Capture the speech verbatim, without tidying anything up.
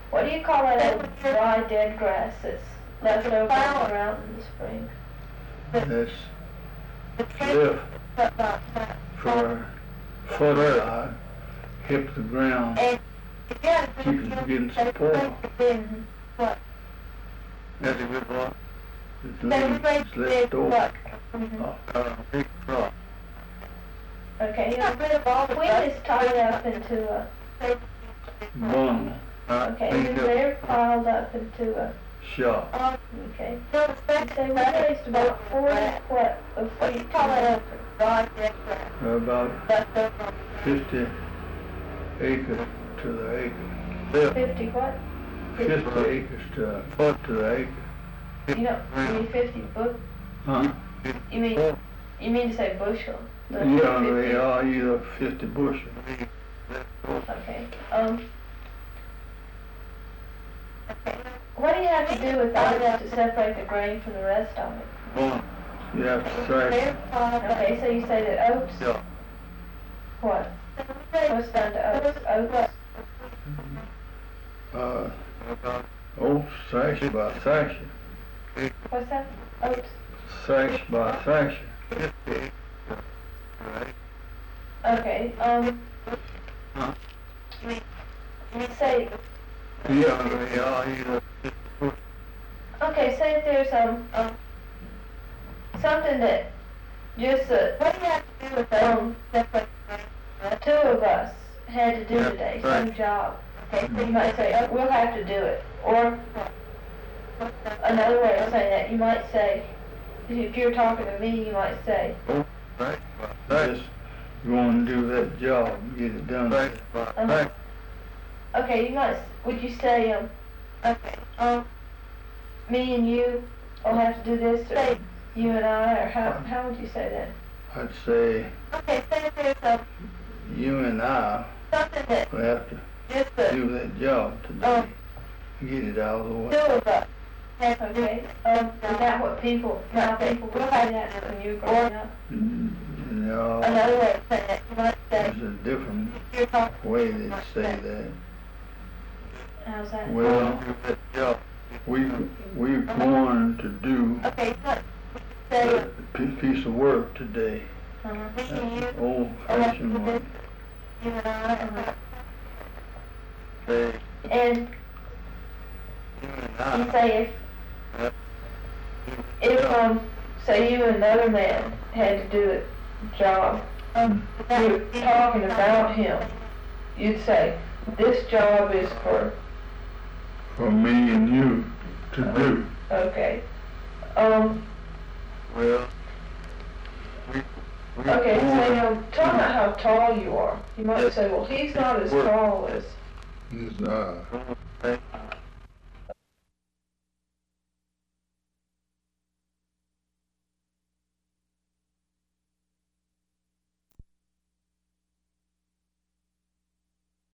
What do you call that old dry dead grass that's left over on the ground in the spring? That's lift for fertilizer, help the ground, keep it from getting spoiled. That's a good one. It's leaves, it's left over. Okay, you know, wheat is tied up into a Bundle, okay, and they're piled up into a shop. okay. So we raised about forty what of wheat. About fifty acres to the acre. Fifty what? Fifty acres to foot to the acre. You know, you mean fifty bushel? Huh? You mean you mean to say bushel? The Yeah, fifty? they are either fifty bushel. Okay. Um. What do you have to do with that to separate the grain from the rest of it? Well, you have to thrash it. Okay, so you say that oats. Yeah. What? What's done to oats? Oats. Uh, oats thrashed by thrashing. What's that? Oats. Thrashed by thrashing. Okay. Um. Huh? You say. Yeah, they are either. Okay, say if there's um, um something that just uh, what do you have to do with um two of us had to do today, some job. Okay, so you might say, oh, we'll have to do it. Or another way of saying that, you might say, if you're talking to me, you might say, Oh, right. Just going to do that job and get it done. uh-huh. Okay, you might, would you say, um, okay, um, me and you will have to do this, or you and I, or how, how would you say that? I'd say Okay, say if there's a, you and I something that will have to just the do that job today. Get it out of the two way. of us. Okay, um, is that what people, now people will say that when you're growing up? No, Another way of saying it, you might say, there's a different you're talking, way they say that. how's that? Well, we, we're going to do Okay, so, say, that p- piece of work today. uh-huh, That's me and you, an old fashioned one. you and I, uh-huh. Say, And you and you say if, if, um, say you and another man had to do a job, um, you're talking about him, you'd say, this job is for, for me and you to do. okay, um, Well, we, we okay, so now, tell me how tall you are. You might say, well, he's not as tall as, is, uh,